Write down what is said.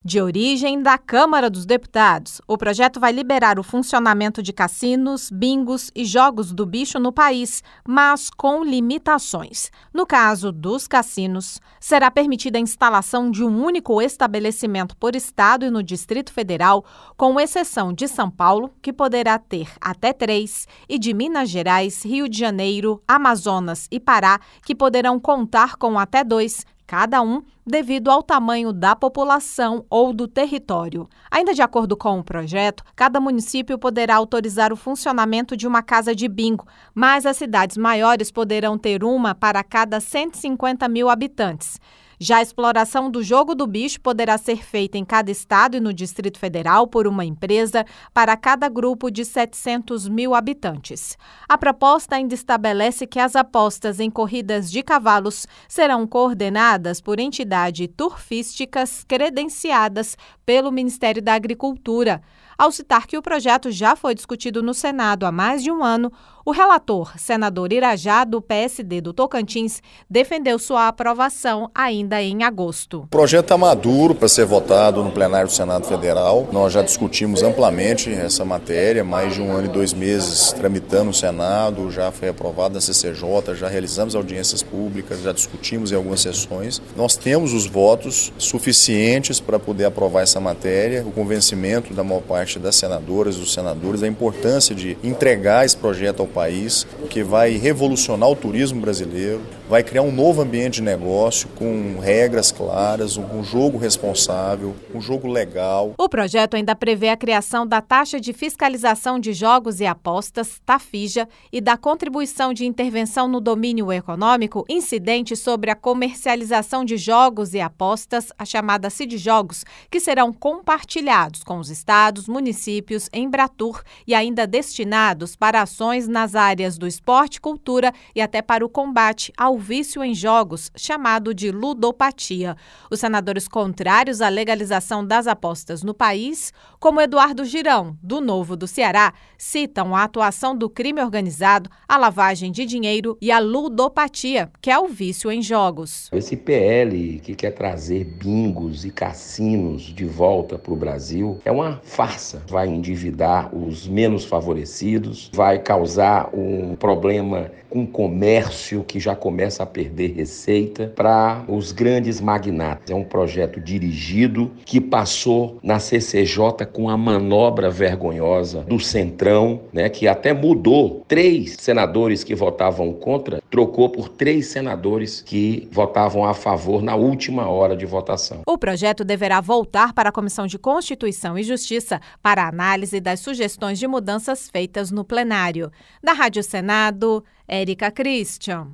De origem da Câmara dos Deputados, o projeto vai liberar o funcionamento de cassinos, bingos e jogos do bicho no país, mas com limitações. No caso dos cassinos, será permitida a instalação de um único estabelecimento por estado e no Distrito Federal, com exceção de São Paulo, que poderá ter até 3, e de Minas Gerais, Rio de Janeiro, Amazonas e Pará, que poderão contar com até 2, cada um, devido ao tamanho da população ou do território. Ainda de acordo com o projeto, cada município poderá autorizar o funcionamento de uma casa de bingo, mas as cidades maiores poderão ter uma para cada 150 mil habitantes. Já a exploração do jogo do bicho poderá ser feita em cada estado e no Distrito Federal por uma empresa para cada grupo de 700 mil habitantes. A proposta ainda estabelece que as apostas em corridas de cavalos serão coordenadas por entidades turfísticas credenciadas pelo Ministério da Agricultura. Ao citar que o projeto já foi discutido no Senado há mais de um ano, o relator, senador Irajá, do PSD do Tocantins, defendeu sua aprovação ainda em agosto. O projeto está maduro para ser votado no plenário do Senado Federal. Nós já discutimos amplamente essa matéria, mais de 1 ano e 2 meses tramitando no Senado, já foi aprovado na CCJ, já realizamos audiências públicas, já discutimos em algumas sessões. Nós temos os votos suficientes para poder aprovar essa matéria, o convencimento da maior parte das senadoras e dos senadores da importância de entregar esse projeto ao país, que vai revolucionar o turismo brasileiro, vai criar um novo ambiente de negócio com regras claras, um jogo responsável, um jogo legal. O projeto ainda prevê a criação da taxa de fiscalização de jogos e apostas, TAFIJA, e da contribuição de intervenção no domínio econômico incidente sobre a comercialização de jogos e apostas, a chamada CID-Jogos, que serão compartilhados com os estados, municípios, Embratur e ainda destinados para ações nas áreas do esporte, cultura e até para o combate ao vício em jogos, chamado de ludopatia. Os senadores contrários à legalização das apostas no país, como Eduardo Girão, do Novo do Ceará, citam a atuação do crime organizado, a lavagem de dinheiro e a ludopatia, que é o vício em jogos. Esse PL que quer trazer bingos e cassinos de volta para o Brasil é uma farsa. Vai endividar os menos favorecidos, vai causar um problema com o comércio que já começa a perder receita para os grandes magnatas. É um projeto dirigido que passou na CCJ com a manobra vergonhosa do Centrão, que até mudou 3 senadores que votavam contra, trocou por 3 senadores que votavam a favor na última hora de votação. O projeto deverá voltar para a Comissão de Constituição e Justiça para a análise das sugestões de mudanças feitas no plenário. Da Rádio Senado, Érica Christian.